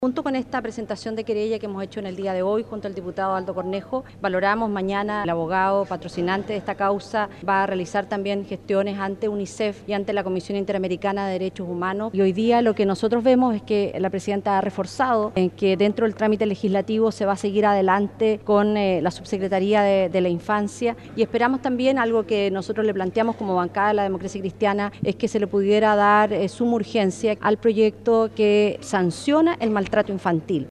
Junto con esta presentación de querella que hemos hecho en el día de hoy junto al diputado Aldo Cornejo, valoramos mañana el abogado patrocinante de esta causa va a realizar también gestiones ante UNICEF y ante la Comisión Interamericana de Derechos Humanos. Y hoy día lo que nosotros vemos es que la presidenta ha reforzado en que dentro del trámite legislativo se va a seguir adelante con la Subsecretaría de la Infancia, y esperamos también algo que nosotros le planteamos como bancada de la Democracia Cristiana, es que se le pudiera dar suma urgencia al proyecto que sanciona el maltrato infantil.